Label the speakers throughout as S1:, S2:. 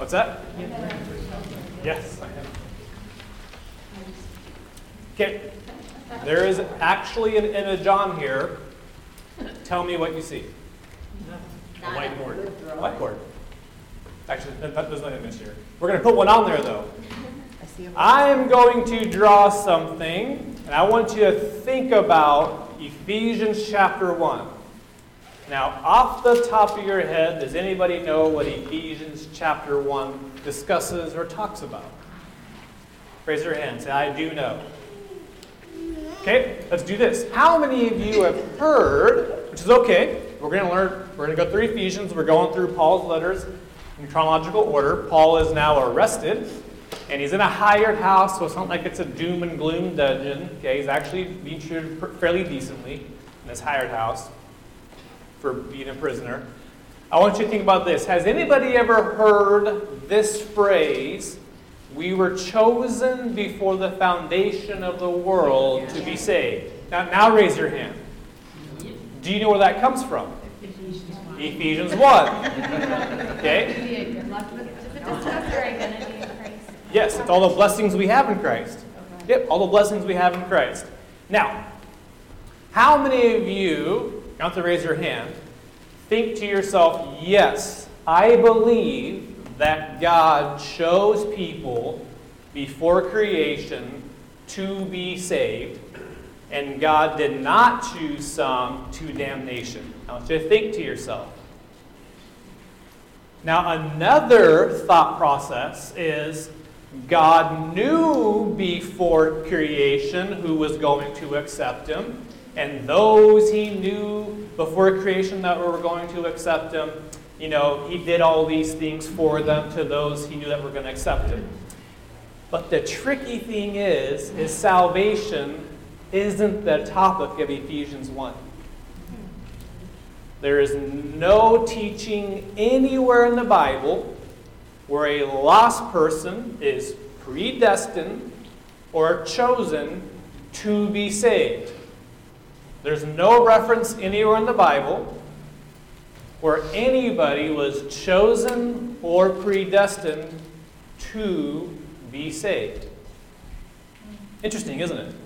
S1: What's that? Yes, I am. Okay. There is actually an image on here. Tell me what you see. A whiteboard. Whiteboard. Actually, there's no image here. We're going to put one on there, though. I'm going to draw something, and I want you to think about Ephesians chapter 1. Now, off the top of your head, does anybody know what Ephesians chapter 1 discusses or talks about? Raise your hand. Say, I do know. Okay, let's do this. How many of you have heard, which is okay, we're going to go through Ephesians. We're going through Paul's letters in chronological order. Paul is now arrested, and he's in a hired house, so it's not like it's a doom and gloom dungeon. Okay, he's actually being treated fairly decently in this hired house for being a prisoner. I want you to think about this. Has anybody ever heard this phrase, we were chosen before the foundation of the world to be saved? Now raise your hand. Do you know where that comes from? Ephesians 1. Okay? Yes, it's all the blessings we have in Christ. Yep, all the blessings we have in Christ. Now, how many of you, you don't have to raise your hand, think to yourself, yes, I believe that God chose people before creation to be saved, and God did not choose some to damnation. I want you to think to yourself. Now, another thought process is God knew before creation who was going to accept him, and those he knew before creation that were going to accept him, you know, he did all these things for them to those he knew that were going to accept him. But the tricky thing is salvation isn't the topic of Ephesians 1. There is no teaching anywhere in the Bible where a lost person is predestined or chosen to be saved. There's no reference anywhere in the Bible where anybody was chosen or predestined to be saved. Interesting, isn't it?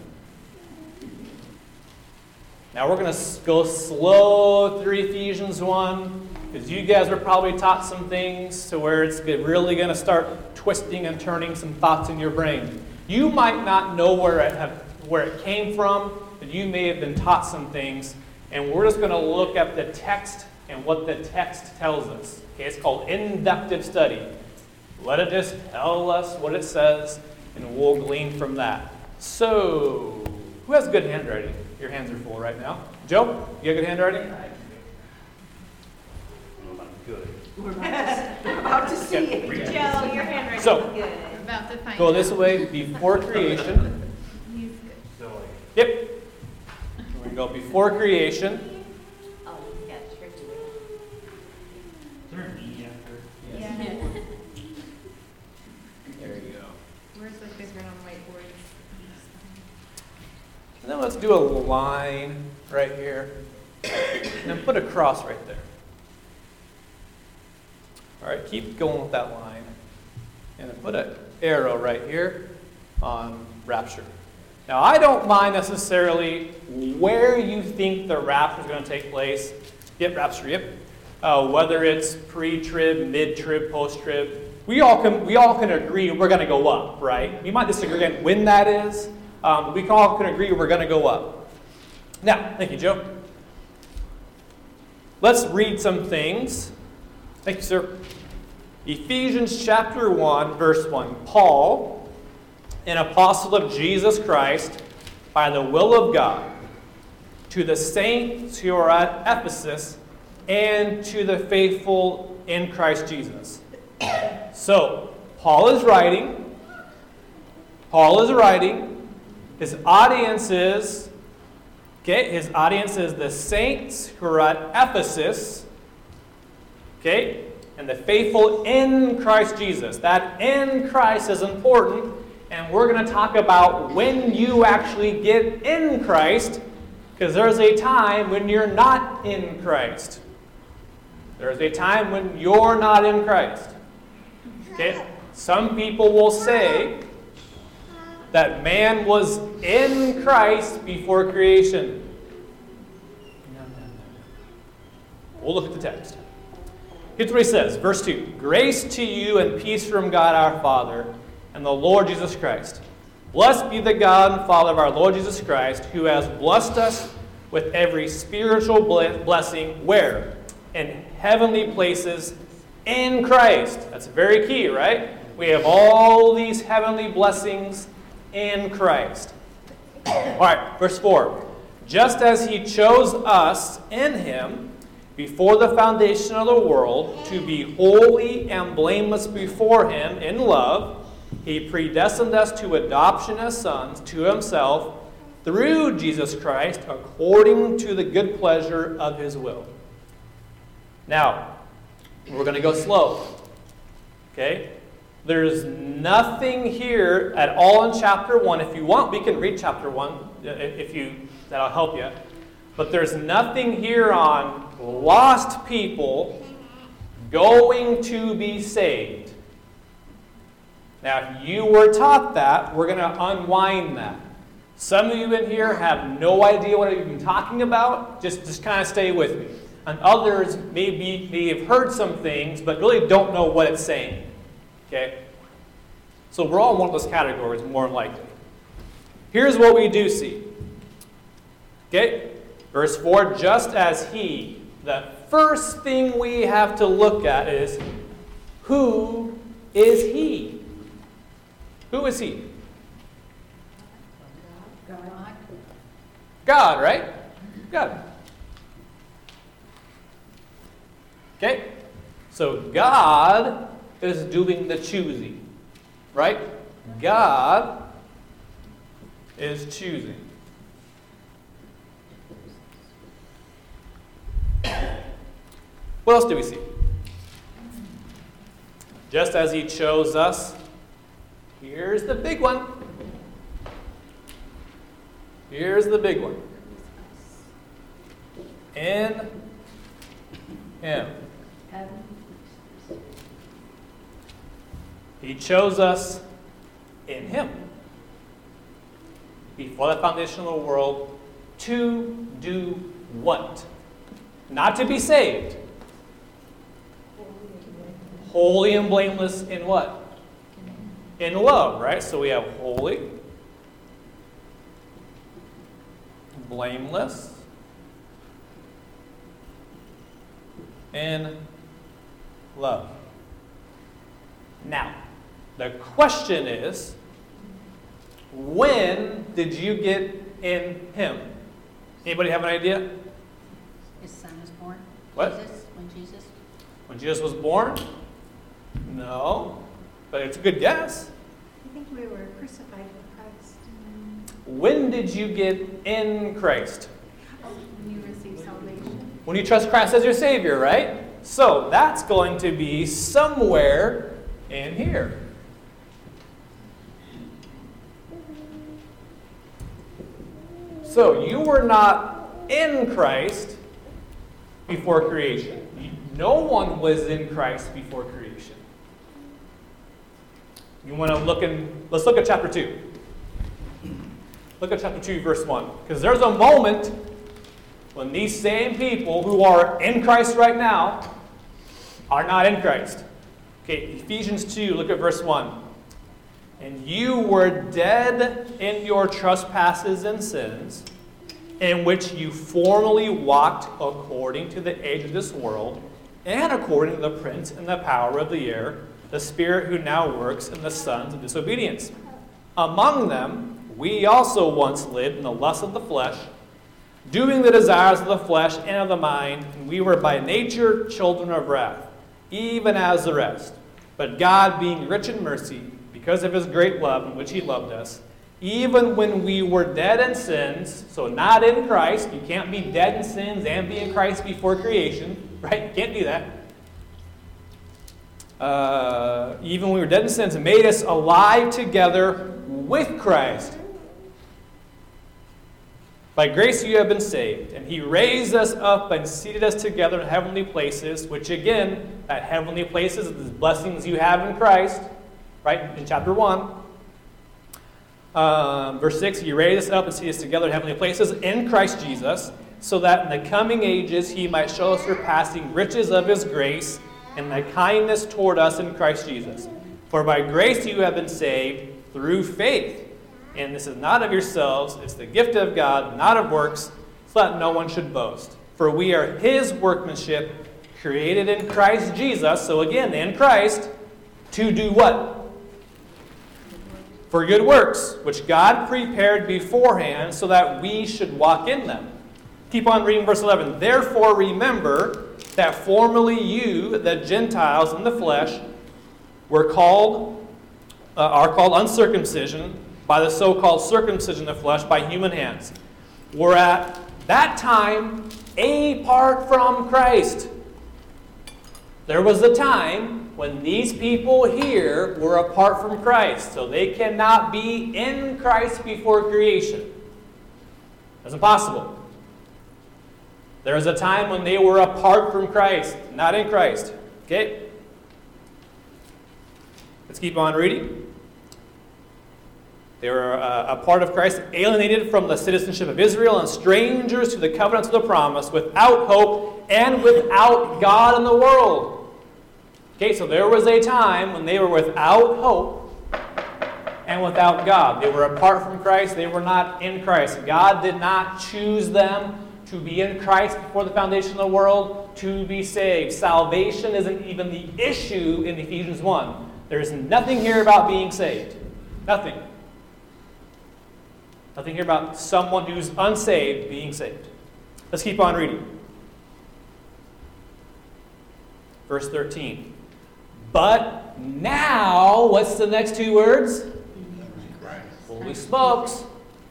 S1: Now we're going to go slow through Ephesians 1, because you guys were probably taught some things to where it's really going to start twisting and turning some thoughts in your brain. You might not know where it came from, but you may have been taught some things, and we're just going to look at the text and what the text tells us. Okay, it's called inductive study. Let it just tell us what it says, and we'll glean from that. So, who has good handwriting? Your hands are full right now. Joe, you have good handwriting? Good.
S2: We're about to see it.
S3: Joe, your handwriting
S1: So,
S3: is good.
S4: We're about to find
S1: go
S4: out.
S1: this way before creation.
S4: He's good.
S1: Yep. We go before creation.
S3: Oh, he's got tricky.
S4: Yeah.
S1: There you go.
S4: Where's the different on whiteboards?
S1: And then let's do a line right here. And then put a cross right there. All right, keep going with that line. And then put an arrow right here on rapture. Now, I don't mind necessarily where you think the rapture is going to take place. Yep, rapture, yep. Whether it's pre-trib, mid-trib, post-trib. We all can agree we're going to go up, right? We might disagree on when that is. But we all can agree we're going to go up. Now, thank you, Joe. Let's read some things. Thank you, sir. Ephesians chapter 1, verse 1. Paul, an apostle of Jesus Christ, by the will of God, to the saints who are at Ephesus, and to the faithful in Christ Jesus. So, Paul is writing. His audience is the saints who are at Ephesus. Okay? And the faithful in Christ Jesus. That in Christ is important. And we're going to talk about when you actually get in Christ. Because there's a time when you're not in Christ. There's a time when you're not in Christ. Okay? Some people will say that man was in Christ before creation. We'll look at the text. Here's what he says, verse 2. Grace to you and peace from God our Father and the Lord Jesus Christ. Blessed be the God and Father of our Lord Jesus Christ, who has blessed us with every spiritual blessing, where? In heavenly places in Christ. That's very key, right? We have all these heavenly blessings in Christ. All right, verse 4. Just as he chose us in him before the foundation of the world to be holy and blameless before him in love, he predestined us to adoption as sons to himself through Jesus Christ, according to the good pleasure of his will. Now, we're going to go slow. Okay? There's nothing here at all in chapter 1. If you want, we can read chapter 1. That'll help you. But there's nothing here on lost people going to be saved. Now, if you were taught that, we're going to unwind that. Some of you in here have no idea what I've been talking about. Just kind of stay with me. And others may have heard some things, but really don't know what it's saying. Okay? So we're all in one of those categories, more than likely. Here's what we do see. Okay? Verse 4, just as he. The first thing we have to look at is, who is he? Who is he? God, right? God. Okay? So God is doing the choosing, right? God is choosing. What else do we see? Just as he chose us, here's the big one. Here's the big one. In him. He chose us in him before the foundation of the world to do what? Not to be saved. Holy and blameless in what? In love, right? So we have holy, blameless, in love. Now, the question is, when did you get in him? Anybody have an idea?
S5: His son was born.
S1: What? When Jesus was born? No, but it's a good guess.
S2: I think we were crucified with Christ.
S1: When did you get in Christ?
S4: When you receive salvation.
S1: When you trust Christ as your Savior, right? So that's going to be somewhere in here. So you were not in Christ before creation. No one was in Christ before creation. You want to let's look at chapter 2. Look at chapter 2, verse 1. Because there's a moment when these same people who are in Christ right now are not in Christ. Okay, Ephesians 2, look at verse 1. And you were dead in your trespasses and sins, in which you formerly walked according to the age of this world, and according to the prince and the power of the air, the spirit who now works in the sons of disobedience. Among them, we also once lived in the lust of the flesh, doing the desires of the flesh and of the mind, and we were by nature children of wrath, even as the rest. But God, being rich in mercy, because of his great love in which he loved us, even when we were dead in sins, so not in Christ, you can't be dead in sins and be in Christ before creation, right? You can't do that. Even when we were dead in sins, and made us alive together with Christ. By grace you have been saved, and he raised us up and seated us together in heavenly places, which again, that heavenly places is the blessings you have in Christ, right, in chapter 1. Verse 6, he raised us up and seated us together in heavenly places in Christ Jesus, so that in the coming ages he might show us surpassing riches of his grace and the kindness toward us in Christ Jesus. For by grace you have been saved through faith. And this is not of yourselves, it's the gift of God, not of works, so that no one should boast. For we are his workmanship, created in Christ Jesus, so again, in Christ, to do what? For good works, which God prepared beforehand, so that we should walk in them. Keep on reading verse 11. Therefore remember that formerly you, the Gentiles in the flesh, are called uncircumcision, by the so-called circumcision of the flesh by human hands, were at that time apart from Christ. There was a time when these people here were apart from Christ, so they cannot be in Christ before creation. That's impossible. There was a time when they were apart from Christ, not in Christ. Okay? Let's keep on reading. They were a part of Christ, alienated from the citizenship of Israel and strangers to the covenants of the promise, without hope and without God in the world. Okay, so there was a time when they were without hope and without God. They were apart from Christ. They were not in Christ. God did not choose them to be in Christ before the foundation of the world, to be saved. Salvation isn't even the issue in Ephesians 1. There's nothing here about being saved. Nothing. Nothing here about someone who's unsaved being saved. Let's keep on reading. Verse 13. But now, what's the next two words? Holy smokes.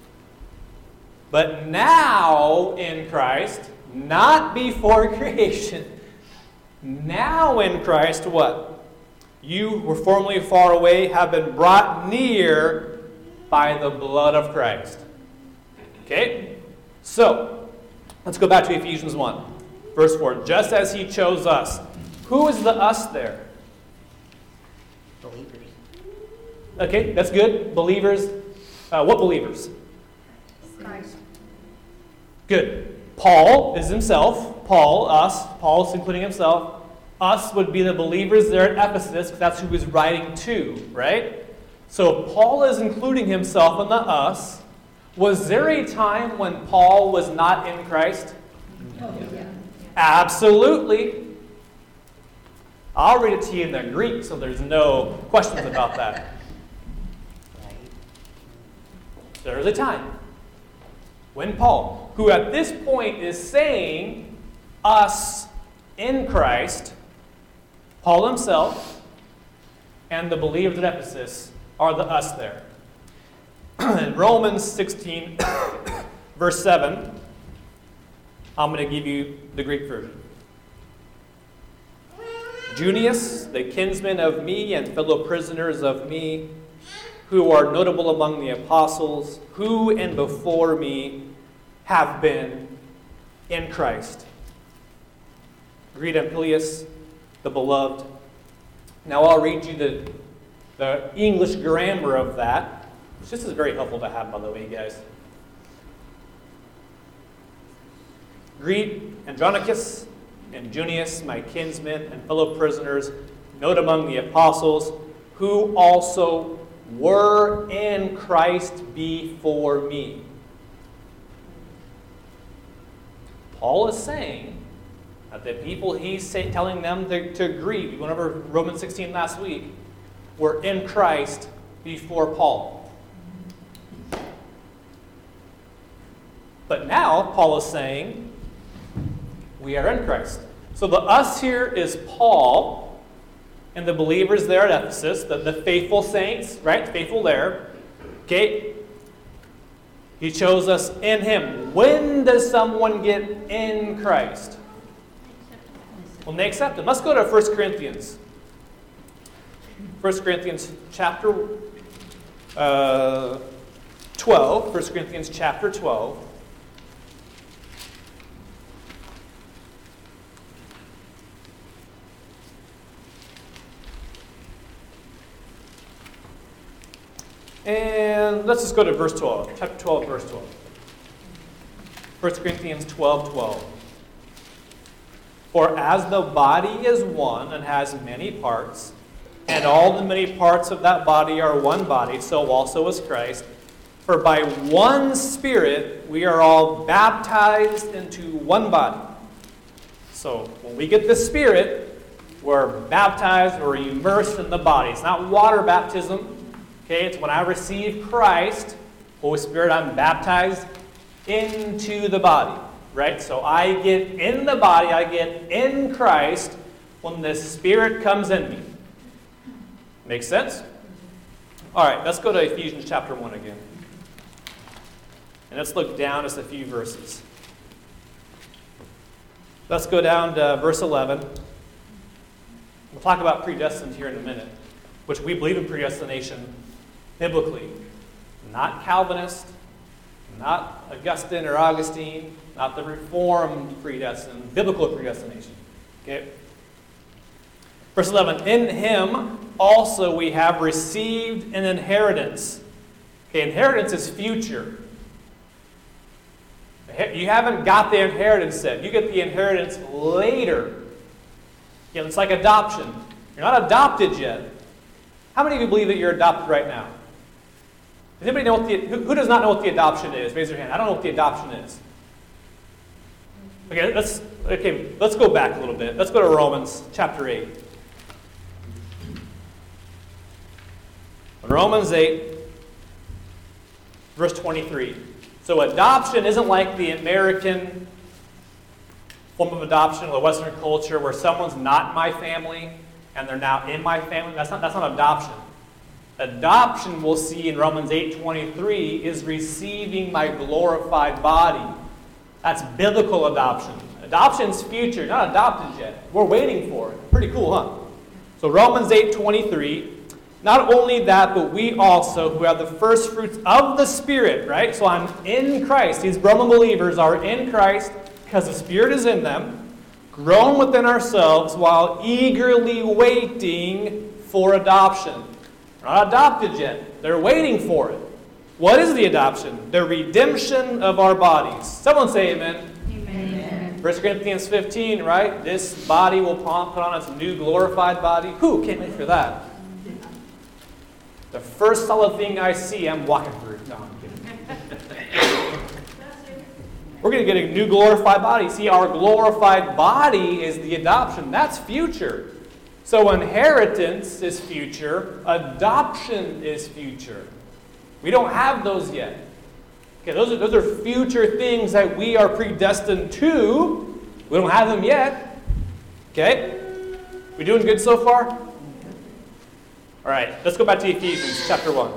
S1: But now in Christ, not before creation. Now in Christ, what? You who were formerly far away have been brought near by the blood of Christ. Okay? So, let's go back to Ephesians 1. Verse 4. Just as he chose us. Who is the us there?
S5: Believers.
S1: Okay, that's good. Believers. What believers?
S4: Christ.
S1: Good. Paul is himself. Paul, us. Paul's including himself. Us would be the believers there at Ephesus, because that's who he's writing to, right? So Paul is including himself in the us. Was there a time when Paul was not in Christ?
S4: Oh, yeah.
S1: Absolutely. I'll read it to you in the Greek, so there's no questions about that. There was a time when Paul, who at this point is saying us in Christ, Paul himself and the believers at Ephesus are the us there. In Romans 16, verse 7, I'm going to give you the Greek version. Junius, the kinsman of me and fellow prisoners of me, who are notable among the apostles, who and before me have been in Christ. Greet Amplias, the beloved. Now I'll read you the English grammar of that. This is very helpful to have, by the way, guys. Greet Andronicus and Junius, my kinsmen and fellow prisoners, note among the apostles, who also were in Christ before me. Paul is saying that the people he's telling them to greet, we went over Romans 16 last week, were in Christ before Paul. But now, Paul is saying, we are in Christ. So the us here is Paul and the believers there at Ephesus, the faithful saints, right? Faithful there. Okay? He chose us in him. When does someone get in Christ? When they accept him. Let's go to 1 Corinthians. 1 Corinthians chapter 12. 1 Corinthians chapter 12. And let's just go to verse 12, chapter 12, verse 12. 1 Corinthians 12:12. For as the body is one and has many parts, and all the many parts of that body are one body, so also is Christ. For by one Spirit we are all baptized into one body. So when we get the Spirit, we're baptized, we're immersed in the body. It's not water baptism. Okay, it's when I receive Christ, Holy Spirit, I'm baptized into the body. Right? So I get in the body, I get in Christ when the Spirit comes in me. Make sense? All right, let's go to Ephesians chapter 1 again. And let's look down just a few verses. Let's go down to verse 11. We'll talk about predestined here in a minute, which we believe in predestination biblically. Not Calvinist, not Augustine or Augustine, not the Reformed predestined, biblical predestination. Okay? Verse 11, in him also we have received an inheritance. Okay, inheritance is future. You haven't got the inheritance yet. You get the inheritance later. Yeah, it's like adoption. You're not adopted yet. How many of you believe that you're adopted right now? Does anybody know who does not know what the adoption is? Raise your hand. I don't know what the adoption is. Okay, let's go back a little bit. Let's go to Romans chapter 8. Romans 8, verse 23. So adoption isn't like the American form of adoption or the Western culture where someone's not in my family and they're now in my family. That's not adoption. Adoption, we'll see in Romans 8:23, is receiving my glorified body. That's biblical adoption. Adoption's future, not adopted yet. We're waiting for it. Pretty cool, huh? So Romans 8:23, not only that, but we also, who have the first fruits of the Spirit, right? So I'm in Christ. These Roman believers are in Christ because the Spirit is in them, grown within ourselves while eagerly waiting for adoption. They're not adopted yet. They're waiting for it. What is the adoption? The redemption of our bodies. Someone say amen.
S5: Amen.
S1: 1 Corinthians 15, right? This body will put on its new glorified body. Who can't wait for that? The first solid thing I see, I'm walking through. No, I'm kidding. We're going to get a new glorified body. See, our glorified body is the adoption. That's future. So inheritance is future. Adoption is future. We don't have those yet. Okay, those are future things that we are predestined to. We don't have them yet. Okay? We doing good so far? All right, let's go back to Ephesians chapter 1.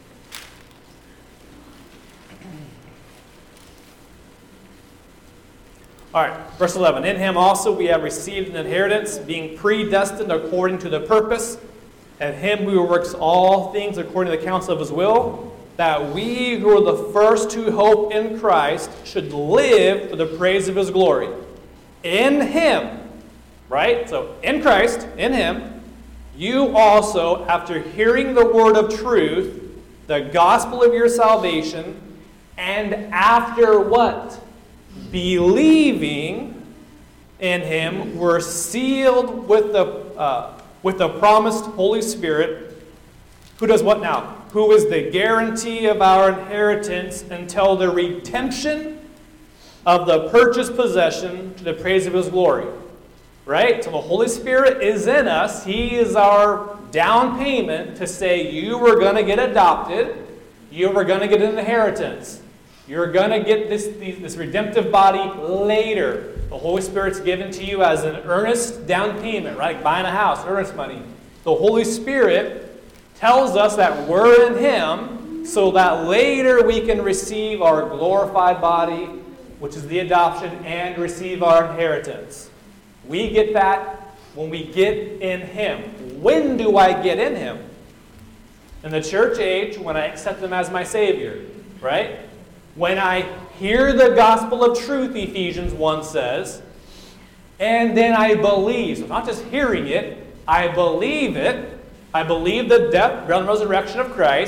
S1: All right, verse 11. In him also we have received an inheritance, being predestined according to the purpose, and him who works all things according to the counsel of his will, that we who are the first to hope in Christ should live for the praise of his glory. In him, right? So in Christ, in him, you also, after hearing the word of truth, the gospel of your salvation, and after what? Believing in him, were sealed with the promised Holy Spirit, who does what now? Who is the guarantee of our inheritance until the redemption of the purchased possession to the praise of his glory. Right? So the Holy Spirit is in us. He is our down payment to say you were going to get adopted. You were going to get an inheritance. You're going to get this redemptive body later. The Holy Spirit's given to you as an earnest down payment, right? Like buying a house, earnest money. The Holy Spirit tells us that we're in him so that later we can receive our glorified body, which is the adoption, and receive our inheritance. We get that when we get in him. When do I get in him? In the church age, when I accept him as my Savior, right? When I hear the gospel of truth, Ephesians 1 says, and then I believe. So not just hearing it, I believe it. I believe the death, burial, and resurrection of Christ.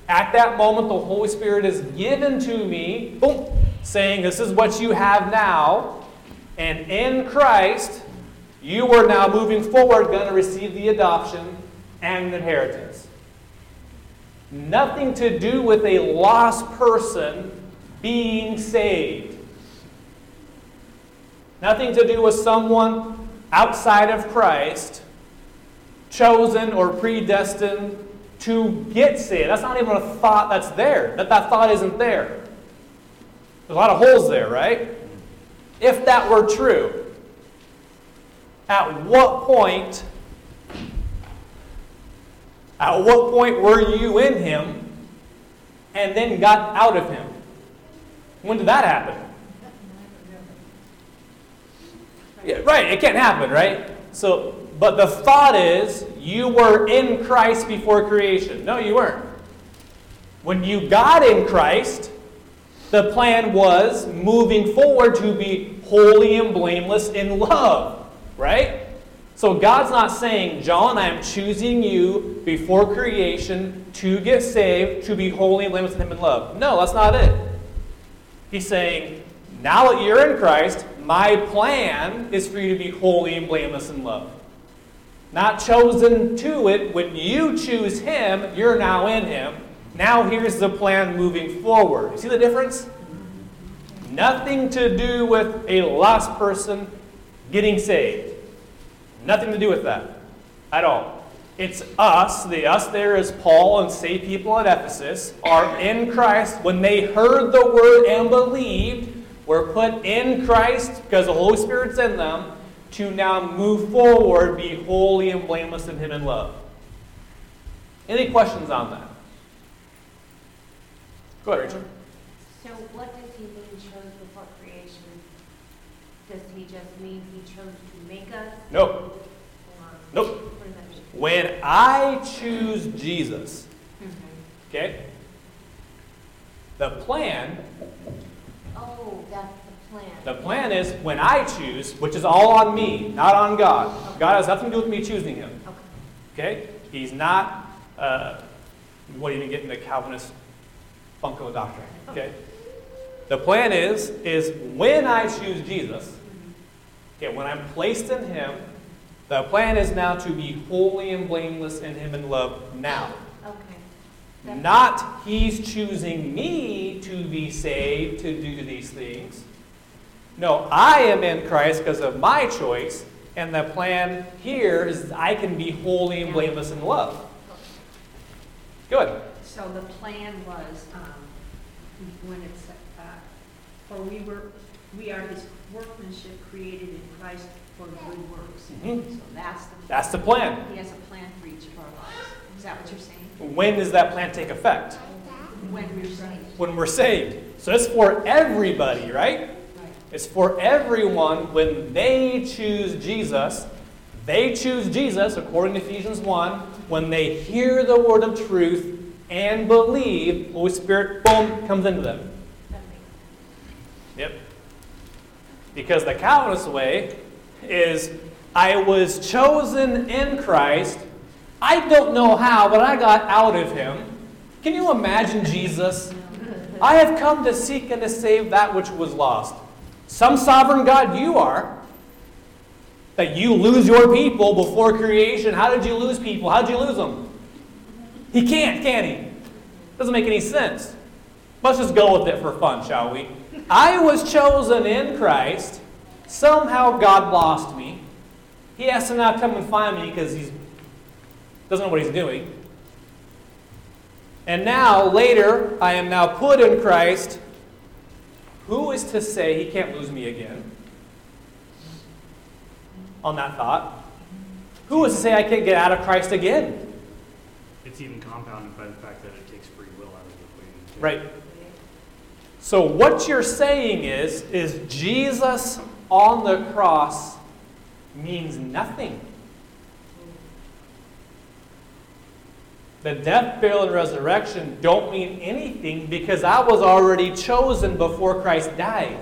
S1: At that moment, the Holy Spirit is given to me, boom, saying, this is what you have now. And in Christ, you are now moving forward, going to receive the adoption and an inheritance. Nothing to do with a lost person being saved. Nothing to do with someone outside of Christ, chosen or predestined to get saved. That's not even a thought that's there. That thought isn't there. There's a lot of holes there, right? If that were true, at what point were you in him and then got out of him? When did that happen? Yeah, right, it can't happen, right? But the thought is, you were in Christ before creation. No, you weren't. When you got in Christ, the plan was moving forward to be holy and blameless in love, right? So God's not saying, John, I am choosing you before creation to get saved, to be holy and blameless in him in love. No, that's not it. He's saying, now that you're in Christ, my plan is for you to be holy and blameless in love. Not chosen to it. When you choose him, you're now in him. Now here's the plan moving forward. You see the difference? Nothing to do with a lost person getting saved. Nothing to do with that at all. It's us. The us there is Paul and saved people at Ephesus are in Christ. When they heard the word and believed, were put in Christ because the Holy Spirit's in them to now move forward, be holy and blameless in him in love. Any questions on that? Go ahead, Rachel.
S3: So what does he mean chose before creation? Does he just mean he chose to make us?
S1: Nope.
S3: Or
S1: Nope.
S3: what does that mean?
S1: When I choose Jesus, okay, the plan,
S3: Oh, that's the plan.
S1: the plan is when I choose, which is all on me, not on God. God has nothing to do with me choosing him. Okay? He's not, what even get into Calvinist bunko doctrine. Okay? The plan is when I choose Jesus, okay, when I'm placed in him, the plan is now to be holy and blameless in him in love now.
S3: Okay.
S1: Not he's choosing me to be saved to do these things. No, I am in Christ because of my choice, and the plan here is I can be holy and blameless in love. Good.
S5: So the plan was, when it's, for we are his workmanship created in Christ for good works.
S1: Mhm.
S5: So that's the
S1: That's the plan.
S5: He has a plan for each of our lives. Is that what you're saying?
S1: When does that plan take effect?
S5: When we're saved.
S1: When we're saved. So it's for everybody, right?
S5: Right.
S1: It's for everyone when they choose Jesus. They choose Jesus, according to Ephesians 1, when they hear the word of truth and believe, Holy Spirit, boom, comes into them.
S3: That makes sense.
S1: Yep. Because the Calvinist way is, I was chosen in Christ. I don't know how, but I got out of him. Can you imagine Jesus? I have come to seek and to save that which was lost. Some sovereign God you are. That you lose your people before creation. How did you lose people? How did you lose them? He can't, can he? Doesn't make any sense. Let's just go with it for fun, shall we? I was chosen in Christ. Somehow God lost me. He has to now come and find me because he doesn't know what he's doing. And now, later, I am now put in Christ. Who is to say he can't lose me again? On that thought. Who is to say I can't get out of Christ again?
S6: It's even compounded by the fact that it takes free will out of the equation, too.
S1: Right. So what you're saying is Jesus on the cross means nothing. The death, burial, and resurrection don't mean anything because I was already chosen before Christ died.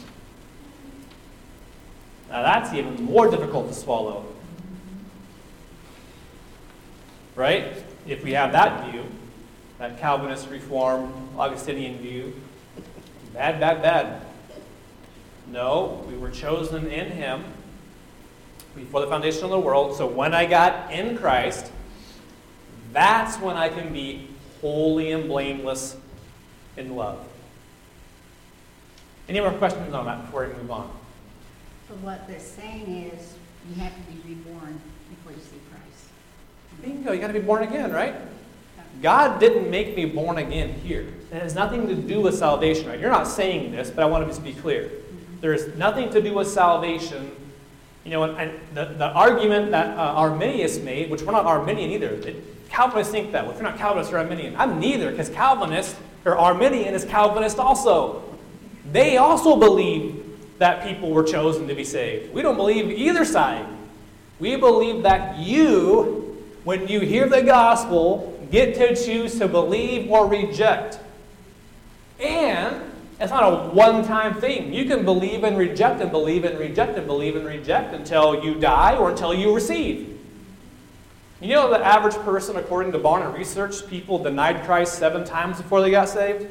S1: Now that's even more difficult to swallow. Right? If we have that view. that Calvinist, Reformed, Augustinian view. Bad, bad, bad. No, we were chosen in Him before the foundation of the world. So when I got in Christ, that's when I can be holy and blameless in love. Any more questions on that before we move on?
S4: So what they're saying is you have to be reborn before you see Christ.
S1: Bingo, you got to be born again, right? God didn't make me born again here. It has nothing to do with salvation, right? You're not saying this, but I want to be clear. There's nothing to do with salvation. You know, and the argument that Arminius made, which we're not Arminian either. Calvinists think that. Well, if you're not Calvinist or Arminian, I'm neither, because Calvinist or Arminian is Calvinist also. They also believe that people were chosen to be saved. We don't believe either side. We believe that you, when you hear the gospel, get to choose to believe or reject. And it's not a one-time thing. You can believe and reject and believe and reject and believe and reject until you die or until you receive. You know the average person, according to Barna Research, people denied Christ 7 times before they got saved?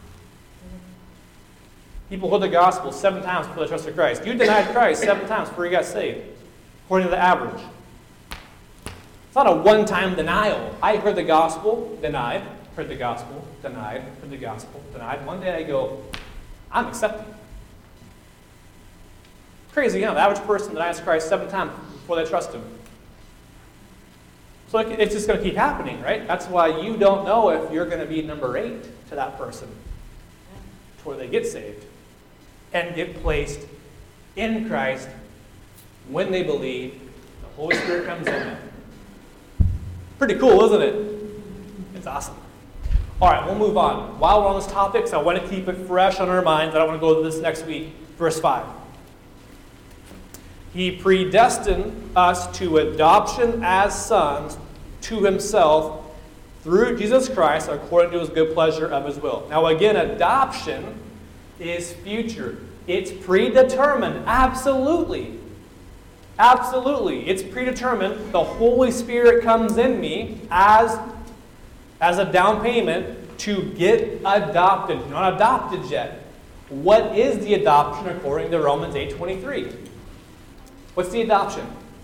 S1: People heard the gospel 7 times before they trusted Christ. You denied Christ 7 times before you got saved, according to the average. It's not a one-time denial. I heard the gospel, denied, heard the gospel, denied, heard the gospel, denied. One day I go, I'm accepting. Crazy, the average person denies Christ 7 times before they trust Him. So it's just going to keep happening, right? That's why you don't know if you're going to be number 8 to that person before they get saved and get placed in Christ when they believe. The Holy Spirit comes in them. Pretty cool, isn't it? It's awesome. All right, we'll move on. While we're on this topic, so I want to keep it fresh on our minds. I don't want to go to this next week. Verse 5. He predestined us to adoption as sons to Himself through Jesus Christ according to His good pleasure of His will. Now again, adoption is future. It's predetermined. Absolutely. Absolutely. It's predetermined. The Holy Spirit comes in me as a down payment to get adopted. You're not adopted yet. What is the adoption according to Romans 8:23? What's the adoption?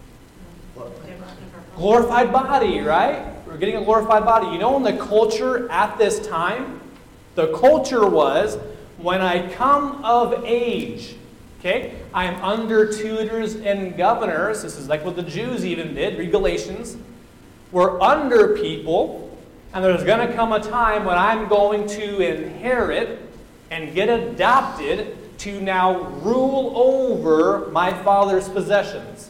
S1: Glorified body, right? We're getting a glorified body. You know, in the culture at this time, the culture was when I come of age, okay, I am under tutors and governors. This is like what the Jews even did, read Galatians. We're under people, and there's going to come a time when I'm going to inherit and get adopted to now rule over my Father's possessions.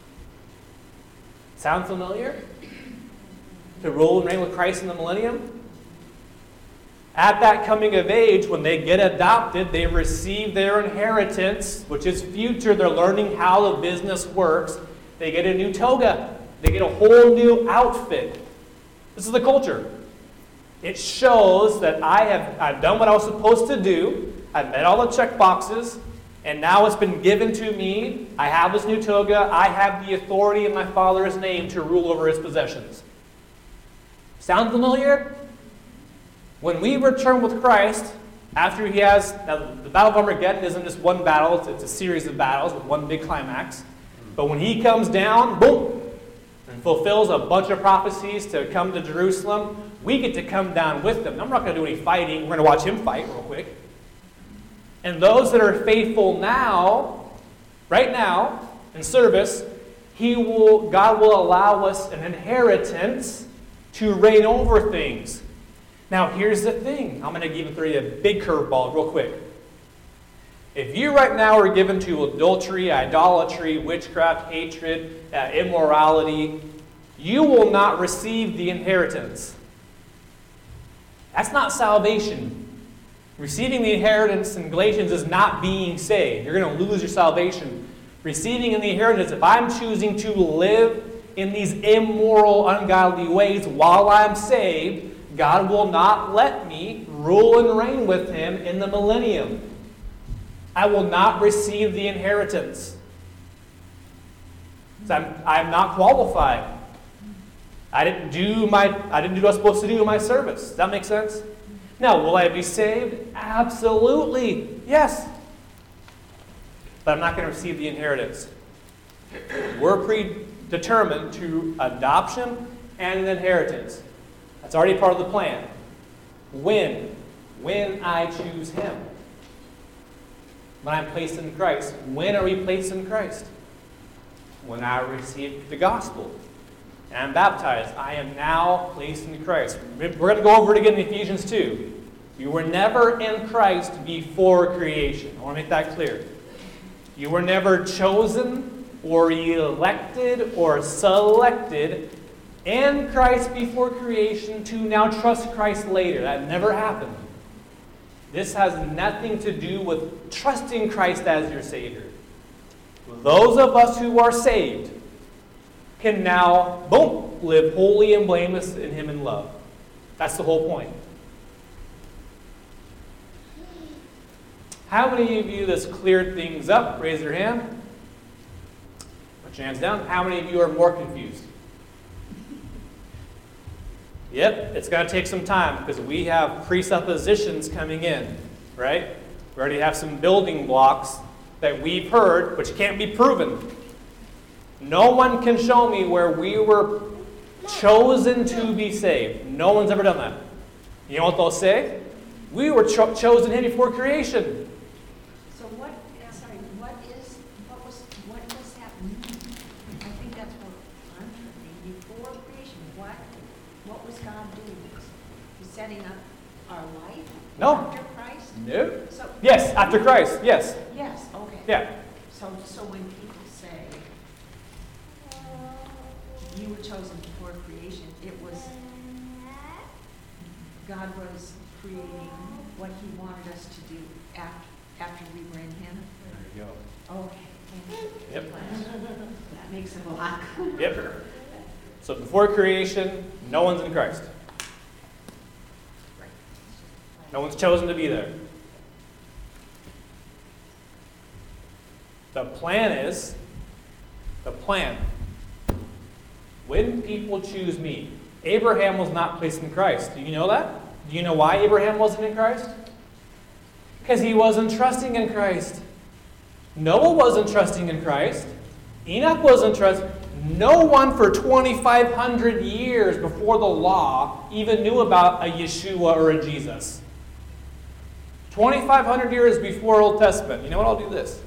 S1: Sound familiar? To rule and reign with Christ in the millennium? At that coming of age, when they get adopted, they receive their inheritance, which is future. They're learning how the business works. They get a new toga. They get a whole new outfit. This is the culture. It shows that I've done what I was supposed to do. I've met all the check boxes, and now it's been given to me. I have this new toga. I have the authority in my Father's name to rule over His possessions. Sound familiar? When we return with Christ, after He has... Now, the Battle of Armageddon isn't just one battle. It's a series of battles with one big climax. But when He comes down, boom, and fulfills a bunch of prophecies to come to Jerusalem, we get to come down with them. I'm not going to do any fighting. We're going to watch Him fight real quick. And those that are faithful now, right now, in service, God will allow us an inheritance to reign over things. Now, here's the thing. I'm going to throw you a big curveball real quick. If you right now are given to adultery, idolatry, witchcraft, hatred, immorality, you will not receive the inheritance. That's not salvation. Receiving the inheritance in Galatians is not being saved. You're going to lose your salvation. Receiving in the inheritance, if I'm choosing to live in these immoral, ungodly ways while I'm saved, God will not let me rule and reign with Him in the millennium. I will not receive the inheritance. I'm not qualified. I didn't do what I was supposed to do in my service. Does that make sense? Now, will I be saved? Absolutely. Yes. But I'm not going to receive the inheritance. We're predetermined to adoption and an inheritance. That's already part of the plan. When I choose Him. When I'm placed in Christ. When are we placed in Christ? When I receive the gospel. And I'm baptized. I am now placed in Christ. We're going to go over it again in Ephesians 2. You were never in Christ before creation. I want to make that clear. You were never chosen or elected or selected in Christ before creation to now trust Christ later. That never happened. This has nothing to do with trusting Christ as your Savior. Those of us who are saved can now, boom, live holy and blameless in Him in love. That's the whole point. How many of you this cleared things up? Raise your hand. Put your hands down. How many of you are more confused? Yep, it's going to take some time because we have presuppositions coming in, right? We already have some building blocks that we've heard, which can't be proven. No one can show me where we were chosen to be saved. No one's ever done that. You know what they'll say? We were chosen in before creation.
S5: So what does that mean? I think that's what I'm thinking. Before creation, what was God doing? He's setting up our life
S1: No.
S5: after Christ?
S1: No.
S5: So,
S1: Yes, after Christ. Yes.
S5: yes, okay.
S1: Yeah.
S5: So when people say you were chosen before creation, it was God was creating what He wanted us to do after we were in Him.
S1: There you go.
S5: Okay. Thank you.
S1: Yep.
S5: That makes it a lot.
S1: Yep. So before creation, no one's in Christ. No one's chosen to be there. The plan, when people choose me, Abraham was not placed in Christ. Do you know that? Do you know why Abraham wasn't in Christ? Because he wasn't trusting in Christ. Noah wasn't trusting in Christ. Enoch wasn't trusting. No one for 2,500 years before the law even knew about a Yeshua or a Jesus. 2,500 years before Old Testament. You know what? I'll do this.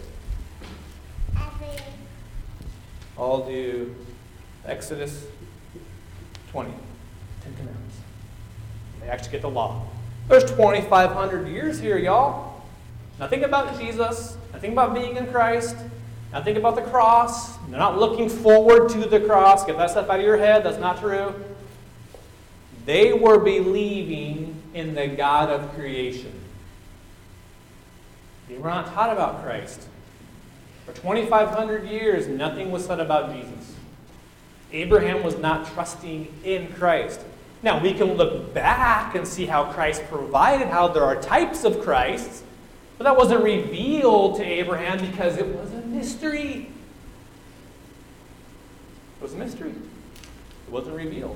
S1: I'll do Exodus 20. 10 Commandments. They actually get the law. There's 2,500 years here, y'all. Nothing about Jesus. Nothing about being in Christ. Nothing about the cross. They're not looking forward to the cross. Get that stuff out of your head. That's not true. They were believing in the God of creation. They were not taught about Christ. For 2,500 years, nothing was said about Jesus. Abraham was not trusting in Christ. Now, we can look back and see how Christ provided, how there are types of Christs, but that wasn't revealed to Abraham because it was a mystery. It was a mystery. It wasn't revealed.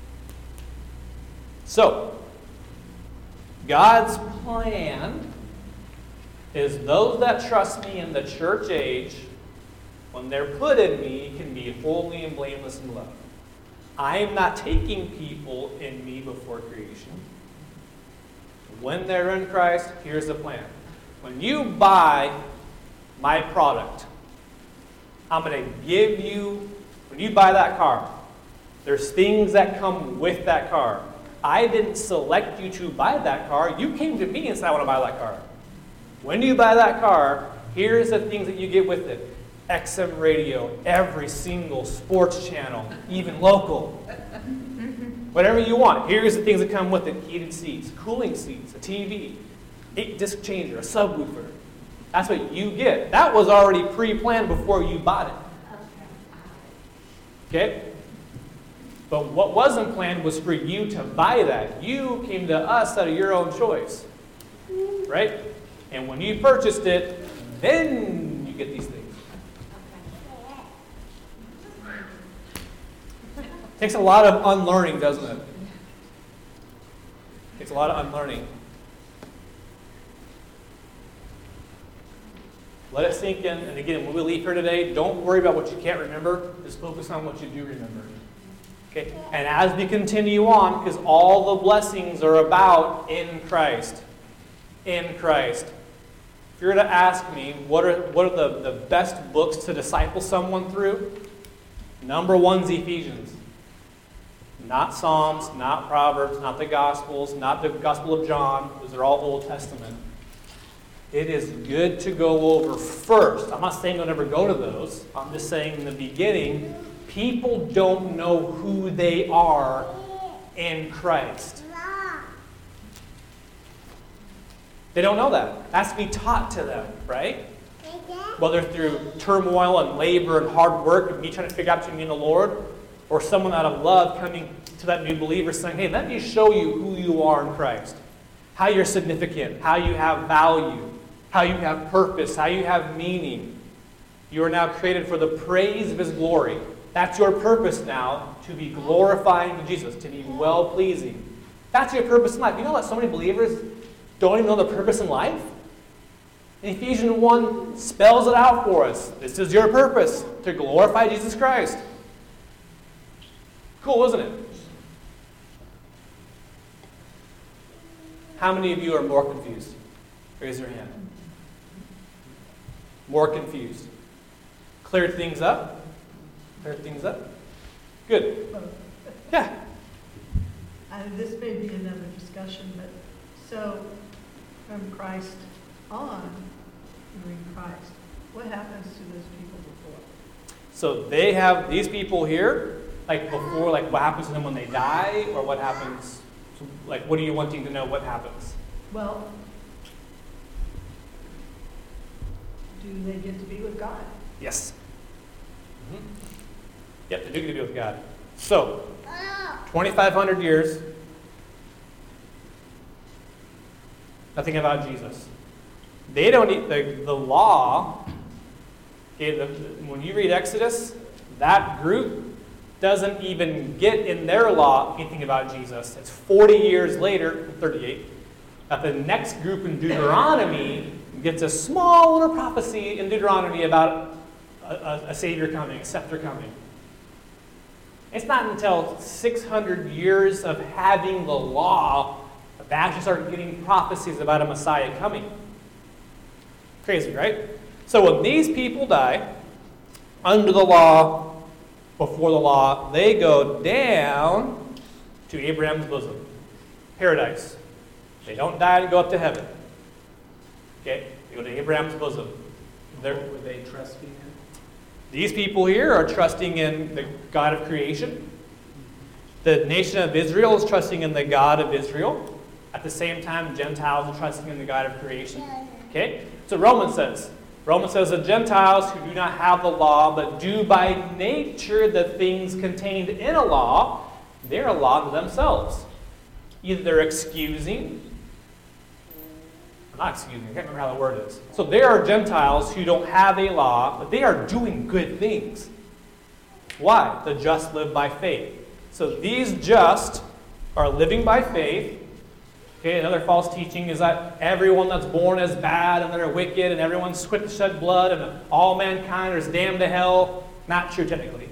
S1: So, God's plan is those that trust me in the church age, when they're put in me, can be holy and blameless in love. I am not taking people in me before creation. When they're in Christ, here's the plan. When you buy my product, I'm going to give you, when you buy that car, there's things that come with that car. I didn't select you to buy that car. You came to me and said, I want to buy that car. When you buy that car, here's the things that you get with it. XM radio, every single sports channel, even local. Whatever you want. Here's the things that come with it. Heated seats, cooling seats, a TV, 8-disc changer, a subwoofer. That's what you get. That was already pre-planned before you bought it. Okay? But what wasn't planned was for you to buy that. You came to us out of your own choice. Right? And when you purchased it, then you get these things. Takes a lot of unlearning, doesn't it? Takes a lot of unlearning. Let it sink in. And again, when we leave here today, don't worry about what you can't remember. Just focus on what you do remember. Okay? And as we continue on, because all the blessings are about in Christ. In Christ. If you're to ask me, what are the best books to disciple someone through? Number one's Ephesians. Not Psalms, not Proverbs, not the Gospels, not the Gospel of John. Those are all Old Testament. It is good to go over first. I'm not saying don't ever go to those. I'm just saying in the beginning, people don't know who they are in Christ. They don't know that. It has to be taught to them, right? Whether through turmoil and labor and hard work and me trying to figure out between me and the Lord, or someone out of love coming to that new believer saying, hey, let me show you who you are in Christ. How you're significant, how you have value, how you have purpose, how you have meaning. You are now created for the praise of His glory. That's your purpose now, to be glorifying Jesus, to be well-pleasing. That's your purpose in life. You know that so many believers don't even know their purpose in life? Ephesians 1 spells it out for us. This is your purpose, to glorify Jesus Christ. Cool, isn't it? How many of you are more confused? Raise your hand. More confused. Cleared things up? Cleared things up? Good. Yeah.
S2: This may be another discussion, but so from Christ on, you're in Christ. What happens to those people before?
S1: So they have these people here, like before, like what happens to them when they die, or what happens, like what are you wanting to know what happens?
S2: Well, do they get to be with God?
S1: Yes. Mm-hmm. Yep, they do get to be with God. So, 2,500 years, nothing about Jesus. They don't need the law. Okay, when you read Exodus, that group doesn't even get in their law anything about Jesus. It's 40 years later, 38, that the next group in Deuteronomy gets a small little prophecy in Deuteronomy about a Savior coming, a scepter coming. It's not until 600 years of having the law that they actually start getting prophecies about a Messiah coming. Crazy, right? So when these people die, under the law, before the law, they go down to Abraham's bosom. Paradise. They don't die and go up to heaven. Okay? They go to Abraham's bosom.
S6: Were they trusting Him?
S1: These people here are trusting in the God of creation. The nation of Israel is trusting in the God of Israel. At the same time, Gentiles are trusting in the God of creation. Okay? So Romans says the Gentiles who do not have the law, but do by nature the things contained in a law, they're a law to themselves. Either they're excusing, not excusing, I can't remember how the word is. So there are Gentiles who don't have a law, but they are doing good things. Why? The just live by faith. So these just are living by faith. Okay, another false teaching is that everyone that's born is bad and they're wicked and everyone's quick to shed blood and all mankind is damned to hell. Not true technically.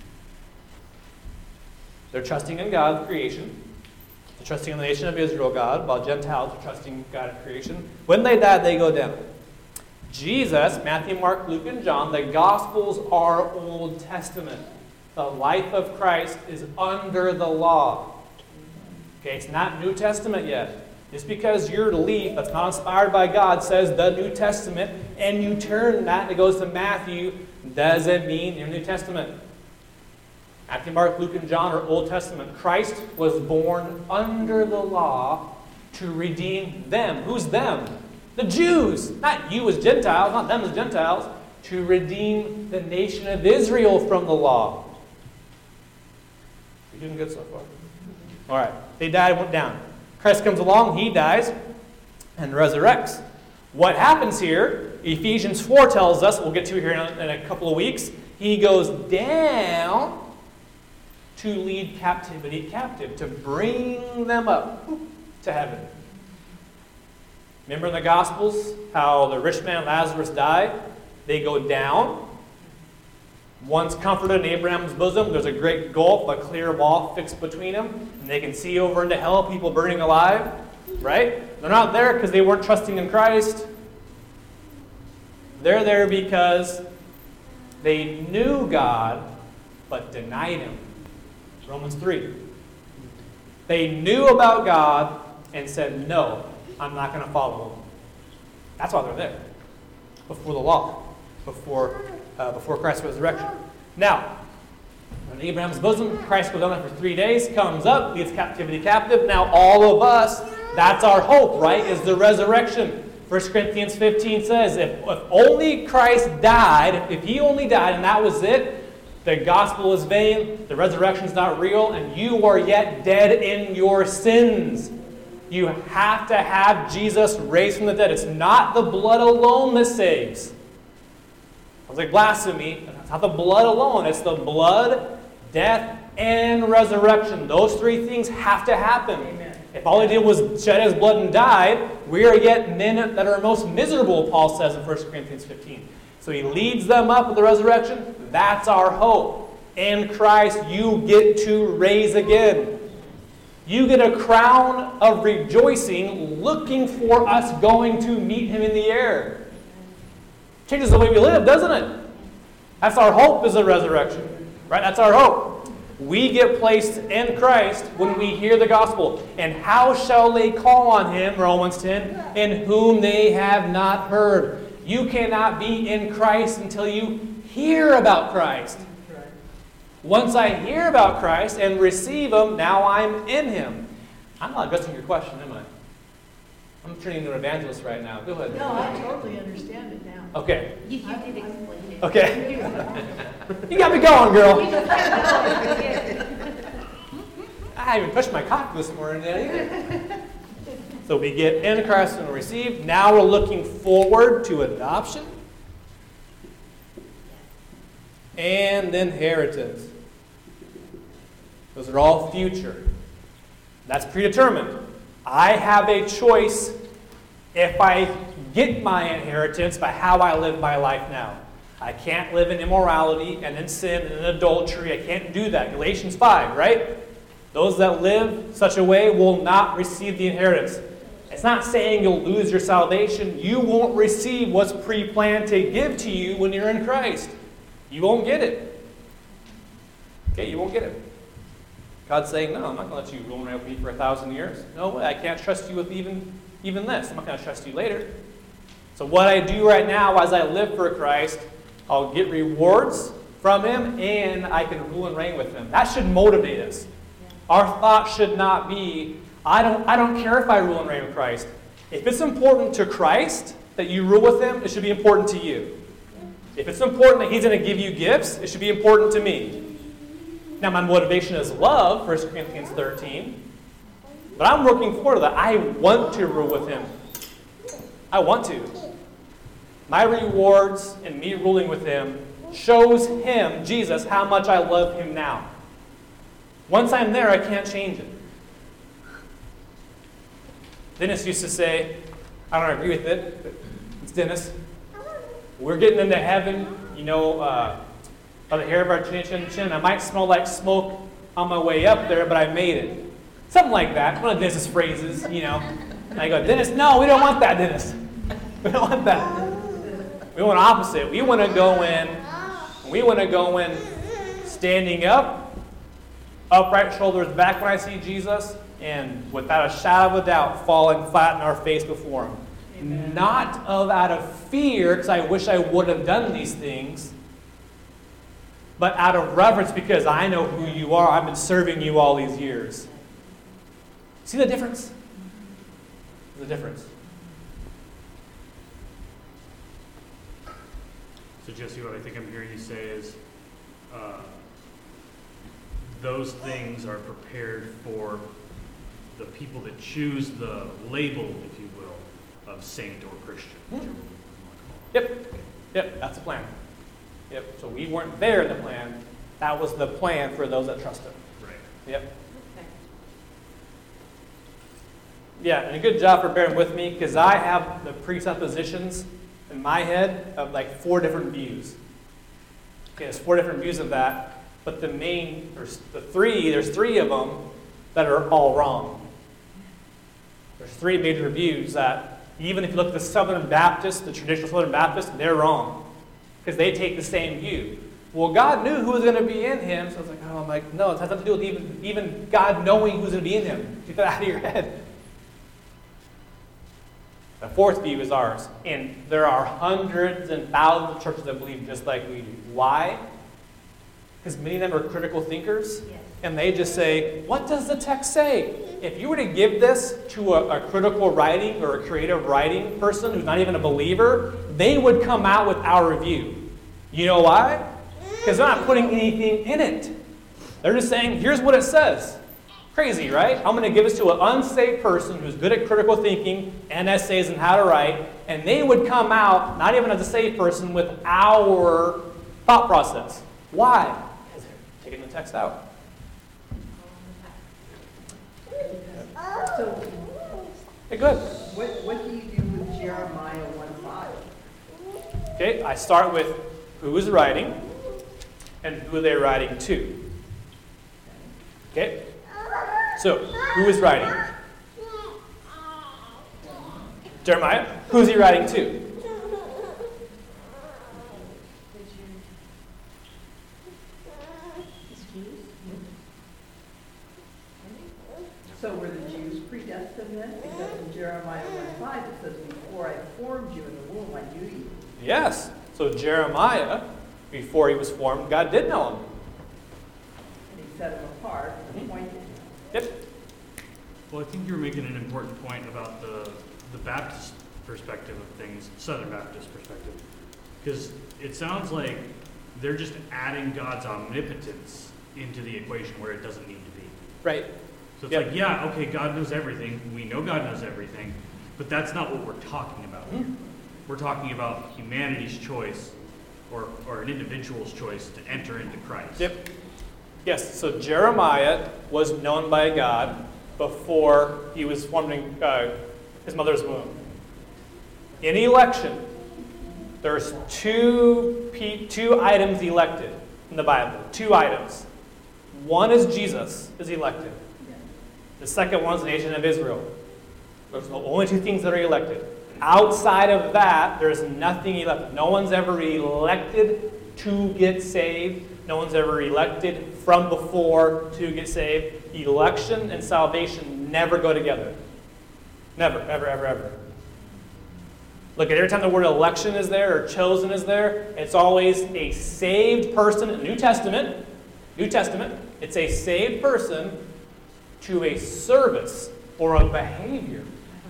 S1: They're trusting in God's creation. They're trusting in the nation of Israel, God, while Gentiles are trusting God of creation. When they die, they go down. Jesus, Matthew, Mark, Luke, and John, the Gospels are Old Testament. The life of Christ is under the law. Okay, it's not New Testament yet. Just because your leaf that's not inspired by God says the New Testament, and you turn that and it goes to Matthew, doesn't mean your New Testament. Matthew, Mark, Luke, and John are Old Testament. Christ was born under the law to redeem them. Who's them? The Jews. Not you as Gentiles, not them as Gentiles. To redeem the nation of Israel from the law. You're doing good so far. All right. They died and went down. Christ comes along, He dies, and resurrects. What happens here, Ephesians 4 tells us, we'll get to it here in a couple of weeks, He goes down to lead captivity captive, to bring them up to heaven. Remember in the Gospels how the rich man and Lazarus died? They go down. One's comforted in Abraham's bosom. There's a great gulf, a clear wall fixed between them. And they can see over into hell, people burning alive. Right? They're not there because they weren't trusting in Christ. They're there because they knew God, but denied Him. Romans 3. They knew about God and said, no, I'm not going to follow Him. That's why they're there. Before the law. Before Christ's resurrection. Now, in Abraham's bosom, Christ goes down there for 3 days, comes up, leads captivity captive. Now all of us, that's our hope, right, is the resurrection. 1 Corinthians 15 says, if only Christ died, if He only died and that was it, the gospel is vain, the resurrection is not real, and you are yet dead in your sins. You have to have Jesus raised from the dead. It's not the blood alone that saves. Sounds like blasphemy. It's not the blood alone. It's the blood, death, and resurrection. Those three things have to happen.
S2: Amen.
S1: If all He did was shed His blood and died, we are yet men that are most miserable, Paul says in 1 Corinthians 15. So He leads them up with the resurrection. That's our hope. In Christ, you get to raise again. You get a crown of rejoicing looking for us going to meet Him in the air. Changes the way we live, doesn't it? That's our hope, is the resurrection. Right? That's our hope. We get placed in Christ when we hear the gospel. And how shall they call on Him, Romans 10, in whom they have not heard? You cannot be in Christ until you hear about Christ. Once I hear about Christ and receive Him, now I'm in Him. I'm not addressing your question, am I? I'm turning into an evangelist right now. Go ahead.
S2: No, I totally understand it now.
S1: Okay.
S3: You did explain it.
S1: Okay. You got me going, girl. I haven't even touched my cock this morning yet either. So we get in Christ and receive. Now we're looking forward to adoption and inheritance. Those are all future. That's predetermined. I have a choice if I get my inheritance by how I live my life now. I can't live in immorality and in sin and in adultery. I can't do that. Galatians 5, right? Those that live such a way will not receive the inheritance. It's not saying you'll lose your salvation. You won't receive what's pre-planned to give to you when you're in Christ. You won't get it. Okay, you won't get it. God's saying, no, I'm not going to let you rule and reign with me for 1,000 years. No way, I can't trust you with even this. I'm not going to trust you later. So what I do right now as I live for Christ, I'll get rewards from Him and I can rule and reign with Him. That should motivate us. Our thought should not be, I don't care if I rule and reign with Christ. If it's important to Christ that you rule with Him, it should be important to you. If it's important that He's going to give you gifts, it should be important to me. Now, my motivation is love, 1 Corinthians 13. But I'm looking forward to that. I want to rule with Him. I want to. My rewards and me ruling with Him shows Him, Jesus, how much I love Him now. Once I'm there, I can't change it. Dennis used to say, I don't agree with it, but it's Dennis. We're getting into heaven, by the hair of our chin. I might smell like smoke on my way up there, but I made it. Something like that. One of Dennis's phrases, And I go, Dennis, no, we don't want that, Dennis. We don't want that. We want opposite. We want to go in standing up, upright shoulders back when I see Jesus, and without a shadow of a doubt, falling flat in our face before Him. Amen. Not out of fear, because I wish I would have done these things, but out of reverence because I know who you are. I've been serving you all these years. See the difference? The difference.
S6: So Jesse, what I think I'm hearing you say is those things are prepared for the people that choose the label, if you will, of saint or Christian.
S1: Yep, that's the plan. Yep, so we weren't there in the plan. That was the plan for those that trust Him. Yep.
S3: Okay.
S1: Yeah, and a good job for bearing with me, because I have the presuppositions in my head of like 4 different views. Okay, there's 4 different views of that, but there's 3 of them that are all wrong. There's 3 major views that, even if you look at the Southern Baptists, the traditional Southern Baptists, they're wrong, because they take the same view. Well, God knew who was going to be in him, so it's like, oh, I'm like, no, it has nothing to do with even God knowing who's going to be in him. Get that out of your head. The 4th view is ours, and there are hundreds and thousands of churches that believe just like we do. Why? Because many of them are critical thinkers,
S3: Yes.
S1: and they just say, what does the text say? If you were to give this to a critical writing or a creative writing person who's not even a believer, they would come out with our review. You know why? Because they're not putting anything in it. They're just saying, here's what it says. Crazy, right? I'm going to give this to an unsaved person who's good at critical thinking and essays and how to write, and they would come out, not even as a saved person, with our thought process. Why? Because they're taking the text out.
S2: So
S1: Okay, good.
S2: what do you do with Jeremiah 1:5?
S1: Okay, I start with who is writing and who are they writing to. Okay? So, who is writing? Jeremiah. Who's he writing to?
S2: So were the Jews predestined then? Because in Jeremiah 1:5 it says, before I formed you in the womb, I knew you.
S1: Yes. So Jeremiah, before he was formed, God did know him.
S2: And he set him apart and appointed him.
S1: Yep.
S6: Well, I think you're making an important point about the Baptist perspective of things, Southern Baptist perspective. Because it sounds like they're just adding God's omnipotence into the equation where it doesn't need to be.
S1: Right.
S6: So it's
S1: Yep.
S6: like, yeah, okay, God knows everything. We know God knows everything. But that's not what we're talking about here. We're talking about humanity's choice or an individual's choice to enter into Christ.
S1: Yep. Yes, so Jeremiah was known by God before he was formed in his mother's womb. In election, there's two items elected in the Bible. 2 items. One is Jesus is elected. The second one is the nation of Israel. Those are the only 2 things that are elected. Outside of that, there's nothing elected. No one's ever elected to get saved. No one's ever elected from before to get saved. Election and salvation never go together. Never, ever, ever, ever. Look, at every time the word election is there or chosen is there, it's always a saved person in the New Testament. It's a saved person to a service or a behavior.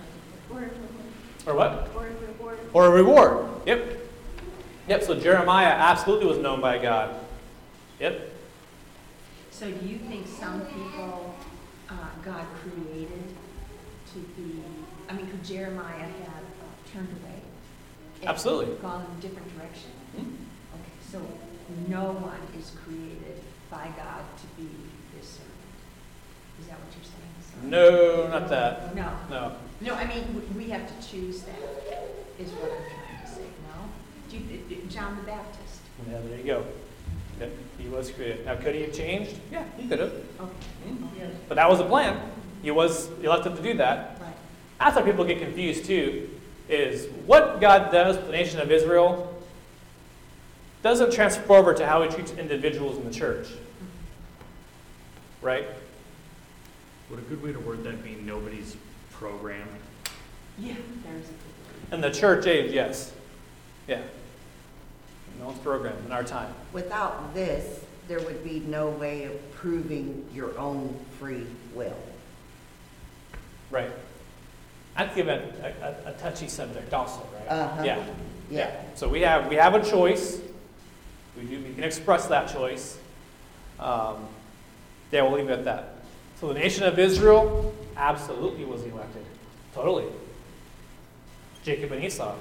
S1: Or what?
S3: Or a reward.
S1: Or a reward. Yep, so Jeremiah absolutely was known by God. Yep.
S5: So do you think some people God created to be, I mean, could Jeremiah have turned away? and
S1: Absolutely.
S5: Gone in a different direction?
S1: Hmm?
S5: Okay, so no one is created by God to be his servant. Is that what you're saying? Sorry.
S1: No, not that.
S5: No.
S1: No.
S5: No, I mean, we have to choose that, is what I'm trying to say, no? John the Baptist.
S1: Yeah, there you go. Yep, he was created. Now, could he have changed? Yeah, he could have.
S5: Okay,
S2: Yes.
S1: But that was the plan. He was elected to do that.
S5: right.
S1: That's how people get confused too, is what God does with the nation of Israel doesn't transfer over to how he treats individuals in the church. Right?
S6: Would a good way to word that be nobody's programmed?
S5: Yeah, there's a good
S1: In the church age, yes. Yeah. No one's programmed in our time.
S7: Without this, there would be no way of proving your own free will.
S1: Right. I'd give it a touchy subject also, right?
S7: Uh-huh.
S1: Yeah.
S7: Yeah.
S1: So we have a choice. We can express that choice. Yeah, we'll leave it at that. So the nation of Israel absolutely was elected. Totally. Jacob and Esau.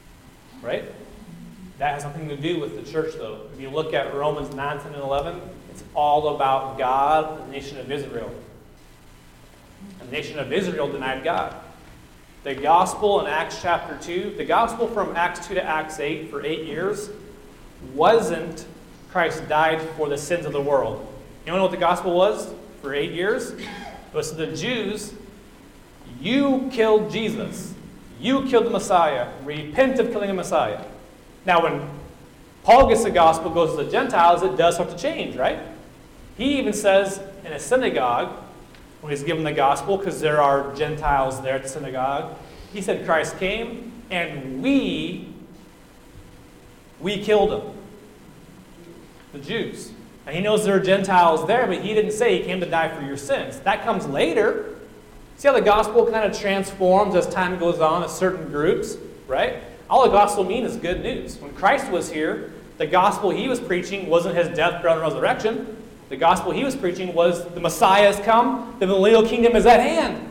S1: Right? That has nothing to do with the church, though. If you look at Romans 9, 10, and 11, It's all about God and the nation of Israel. And the nation of Israel denied God. The gospel in Acts chapter 2, the gospel from Acts 2 to Acts 8 for 8 years wasn't Christ died for the sins of the world. You know what the gospel was for 8 years? It was to the Jews, you killed Jesus. You killed the Messiah. Repent of killing the Messiah. Now when Paul gets the gospel, goes to the Gentiles, it does start to change, right? He even says in a synagogue, when he's given the gospel, because there are Gentiles there at the synagogue, he said Christ came and we killed him. The Jews. And he knows there are Gentiles there, but he didn't say he came to die for your sins. That comes later. See how the gospel kind of transforms as time goes on as certain groups, right? All the gospel means is good news. When Christ was here, the gospel he was preaching wasn't his death, burial, and resurrection. The gospel he was preaching was the Messiah has come, the millennial kingdom is at hand.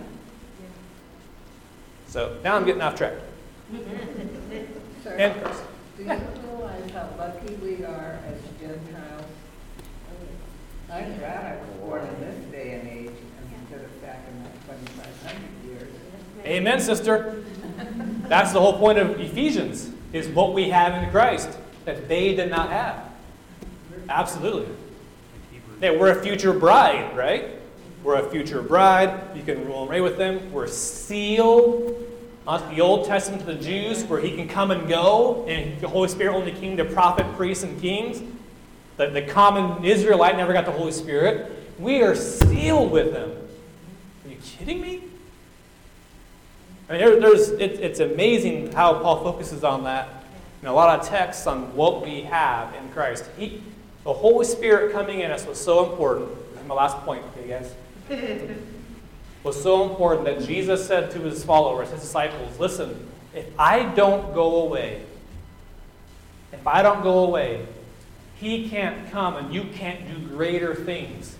S1: So now I'm getting off track.
S8: Sir,
S1: And,
S8: do you realize how lucky we are as Gentiles? I'm glad I was born in this day and age instead of back in like 2,500 years.
S1: amen, sister. That's the whole point of Ephesians, is what we have in Christ that they did not have. Absolutely. Yeah, we're a future bride, right? We're a future bride. You can rule and reign with them. We're sealed. Not the Old Testament to the Jews, where he can come and go, and the Holy Spirit only came to prophet, priests, and kings. The common Israelite never got the Holy Spirit. We are sealed with him. Are you kidding me? I mean, it's amazing how Paul focuses on that. A lot of texts on what we have in Christ. The Holy Spirit coming in us was so important. This is my last point, okay, guys? Was so important that Jesus said to his followers, his disciples, listen, if I don't go away, he can't come and you can't do greater things.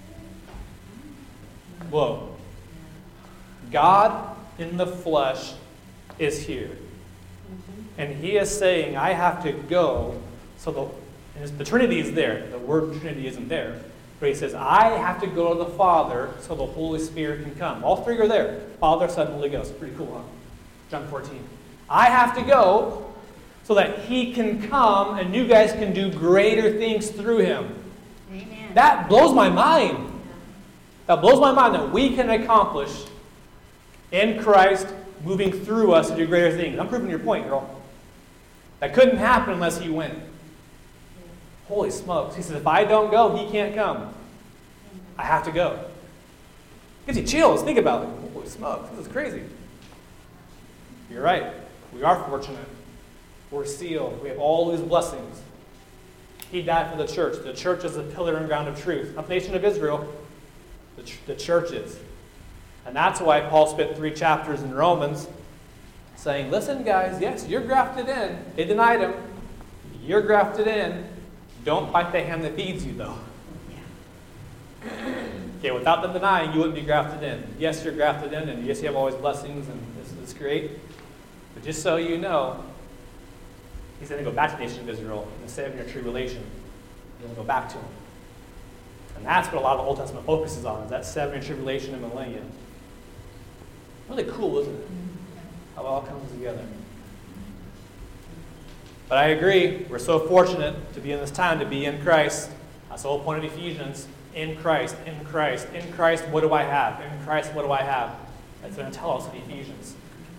S1: Whoa. God in the flesh is here. And he is saying, I have to go. So the Trinity is there. The word Trinity isn't there. But he says, I have to go to the Father so the Holy Spirit can come. All three are there. Father, Son, Holy Ghost. Pretty cool, huh? John 14. I have to go so that he can come and you guys can do greater things through him.
S4: Amen.
S1: That blows my mind. That blows my mind that we can accomplish in Christ moving through us to do greater things. I'm proving your point, girl. That couldn't happen unless he went. Holy smokes. He says, if I don't go, he can't come. I have to go. Gives you chills. Think about it. Holy smokes. This is crazy. You're right. We are fortunate. We're sealed. We have all these blessings. He died for the church. The church is the pillar and ground of truth. Not the nation of Israel. The church is. And that's why Paul spent 3 chapters in Romans saying, listen, guys, yes, you're grafted in. They denied him. You're grafted in. Don't bite the hand that feeds you, though. Okay, without them denying, you wouldn't be grafted in. Yes, you're grafted in, and yes, you have all these blessings, and this is great. But just so you know, he's going to go back to the nation of Israel in the 7-year tribulation. He's going to go back to him. And that's what a lot of the Old Testament focuses on, is that 7-year tribulation and millennium. Really cool, isn't it? How it all comes together. But I agree, we're so fortunate to be in this time, to be in Christ. That's the whole point of Ephesians. In Christ, in Christ, in Christ, what do I have? In Christ, what do I have? That's going to tell us in Ephesians.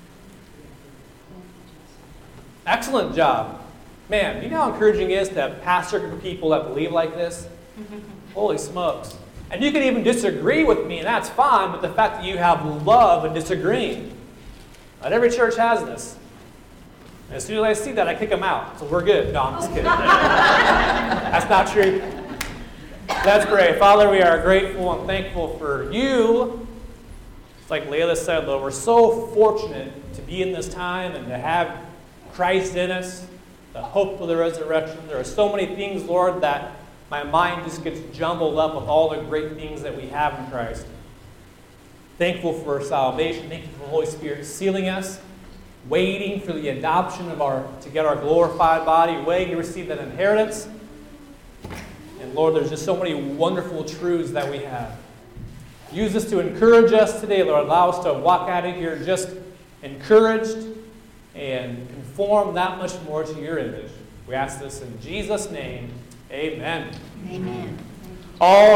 S1: Excellent job. Man, you know how encouraging it is to pastor a group of people that believe like this? Holy smokes. And you can even disagree with me, and that's fine, but the fact that you have love in disagreeing. Not every church has this. And as soon as I see that, I kick them out. So we're good. No, I'm just kidding. That's not true. Let's pray. Father, we are grateful and thankful for you. It's like Layla said, Lord, we're so fortunate to be in this time and to have Christ in us, the hope of the resurrection. There are so many things, Lord, that my mind just gets jumbled up with all the great things that we have in Christ. Thankful for salvation. Thank you for the Holy Spirit sealing us, waiting for the adoption of to get our glorified body, waiting to receive that inheritance. And Lord, there's just so many wonderful truths that we have. Use this to encourage us today, Lord. Allow us to walk out of here just encouraged and conform that much more to your image. We ask this in Jesus' name. Amen.
S4: Amen.
S1: All